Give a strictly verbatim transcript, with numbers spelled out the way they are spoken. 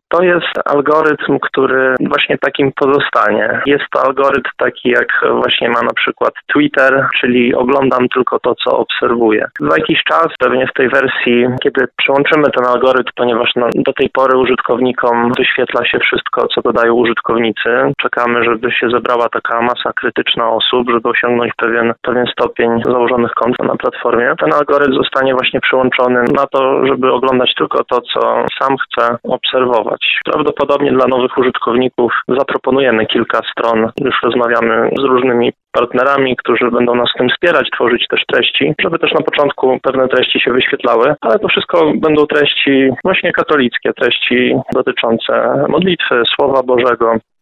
To jest algorytm, który właśnie takim pozostanie. Jest to algorytm taki, jak właśnie ma na przykład Twitter, czyli oglądam tylko to, co obserwuję. Za jakiś czas, pewnie w tej wersji, kiedy przełączymy ten algorytm, ponieważ no, do tej pory użytkownikom wyświetla się wszystko, co dodają użytkownicy. Czekamy, żeby się zebrała taka masa krytyczna osób, żeby osiągnąć pewien, pewien stopień założonych kont na platformie. Ten algorytm zostanie właśnie przełączony na to, żeby oglądać tylko to, co sam chce obserwować. Prawdopodobnie dla nowych użytkowników zaproponujemy kilka stron. Już rozmawiamy z różnymi partnerami, którzy będą nas w tym wspierać, tworzyć też treści, żeby też na początku pewne treści się wyświetlały, ale to wszystko będą treści właśnie katolickie, treści dotyczące modlitwy, Słowa Bożego.